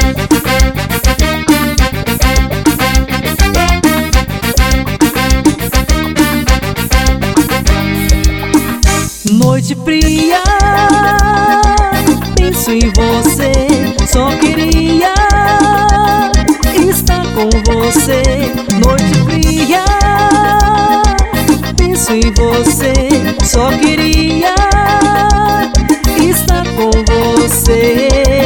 Noite fria, penso em você, só queria estar com você. Noite fria, penso em você, só queria estar com você.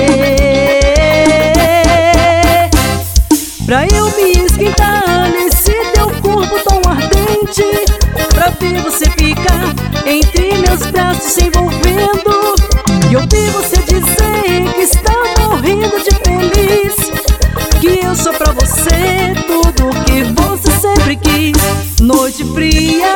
Pra eu me esquentar nesse teu corpo tão ardente, pra ver você ficar entre meus braços se envolvendo, e ouvir você dizer que está morrendo de feliz, que eu sou pra você tudo que você sempre quis. Noite fria,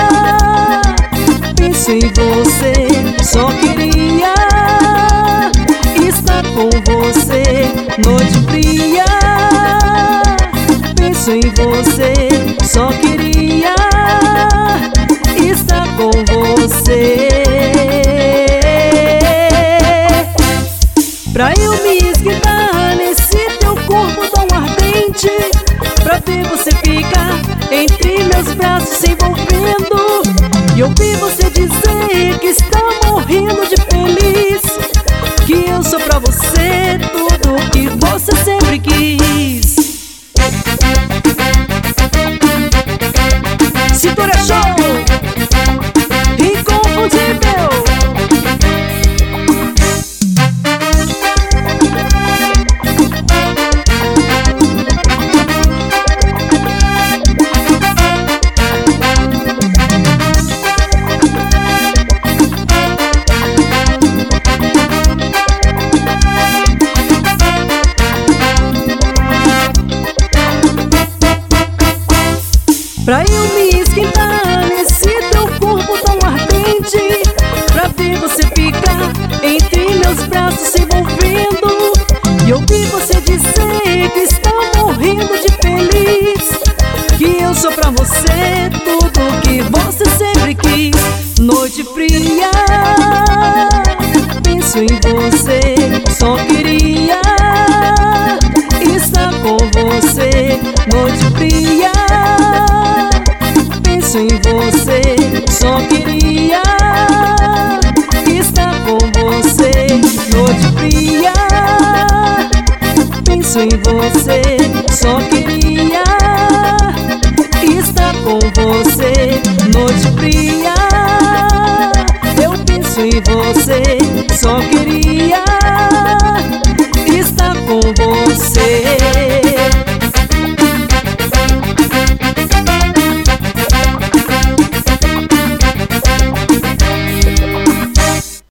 penso em você, só queria estar com você. Noite fria, penso em você, só queria estar com você. Pra eu me esquentar nesse teu corpo tão ardente, pra ver você ficar entre meus braços se envolvendo, e ouvir você dizer que está morrendo de feliz, que eu sou pra você tudo que você sempre quis. Cintura Show, inconfundível. Pra eu me esquentar nesse teu corpo tão ardente, pra ver você ficar entre meus braços se envolvendo, e ouvir você dizer que está morrendo de feliz, que eu sou pra você tudo que você sempre quis. Noite fria, penso em você, só queria estar com você. Noite fria, penso em você, só queria estar com você. Noite fria, penso em você, só queria estar com você. Noite fria, eu penso em você, só queria estar com você.